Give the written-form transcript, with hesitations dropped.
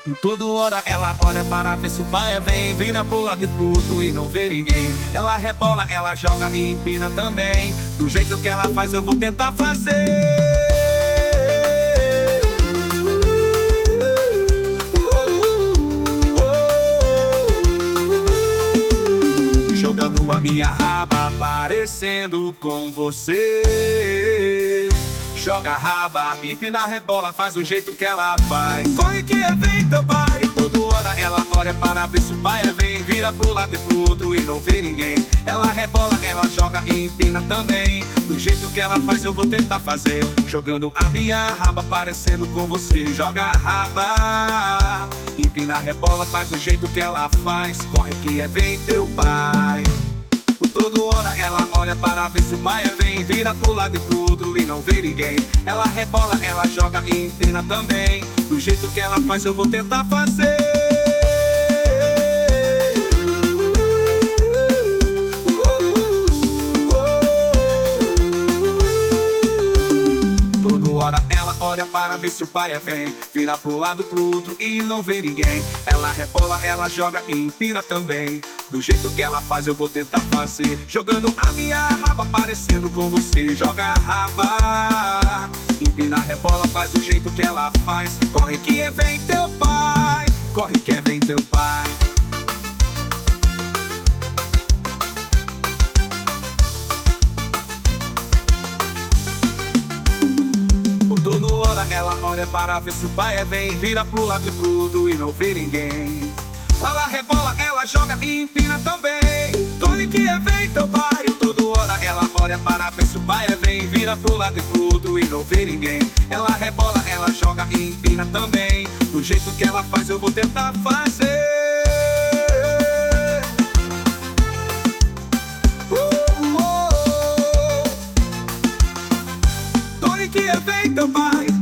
Toda hora ela olha para ver se o pai vem. Vira pro lado e pro outro e não vê ninguém. Ela rebola, ela joga e empina também. Do jeito que ela faz eu vou tentar fazer. Jogando a minha raba, parecendo com você. Joga a raba, empina, rebola, faz do jeito que ela faz. Corre que vem teu pai. Toda hora ela olha para ver se o pai vem. Vira pro lado e pro outro e não vê ninguém. Ela rebola, ela joga e empina também. Do jeito que ela faz eu vou tentar fazer. Jogando a minha raba, parecendo com você. Joga a raba, empina, rebola, faz do jeito que ela faz. Corre que vem teu pai. Toda hora ela olha para ver se o pai vem. Vira pro lado e pro outro e não vê ninguém. Ela rebola, ela joga e empina também. Do jeito que ela faz eu vou tentar fazer. Toda hora ela olha para ver se o pai vem. Vira pro lado pro outro e não vê ninguém. Ela rebola, ela joga e empina também. Do jeito que ela faz eu vou tentar fazer. Jogando a minha raba, parecendo com você. Joga a raba, empina, rebola, faz do jeito que ela faz. Corre que vem teu pai. Corre que vem teu pai. Toda hora ela olha para ver se o pai vem. Vira pro lado e pro outro e não vê ninguém. Ela rebola, ela joga e empina também. Corre que vem teu pai. Toda hora ela olha para ver se o pai vem. Vira pro lado e pro outro e não vê ninguém. Ela rebola, ela joga e empina também. Do jeito que ela faz eu vou tentar fazer. Corre que vem teu pai.